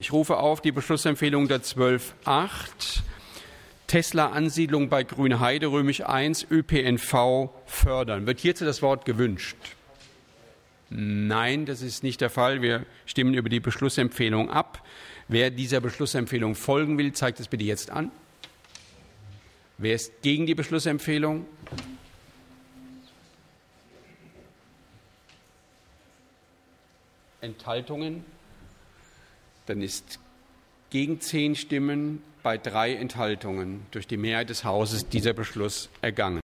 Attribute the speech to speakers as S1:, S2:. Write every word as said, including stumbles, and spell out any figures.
S1: Ich rufe auf die Beschlussempfehlung der zwölf acht. Tesla-Ansiedlung bei Grünheide, Römisch eins, Ö P N V fördern. Wird hierzu das Wort gewünscht? Nein, das ist nicht der Fall. Wir stimmen über die Beschlussempfehlung ab. Wer dieser Beschlussempfehlung folgen will, zeigt es bitte jetzt an. Wer ist gegen die Beschlussempfehlung? Enthaltungen? Dann ist gegen zehn Stimmen bei drei Enthaltungen durch die Mehrheit des Hauses dieser Beschluss ergangen.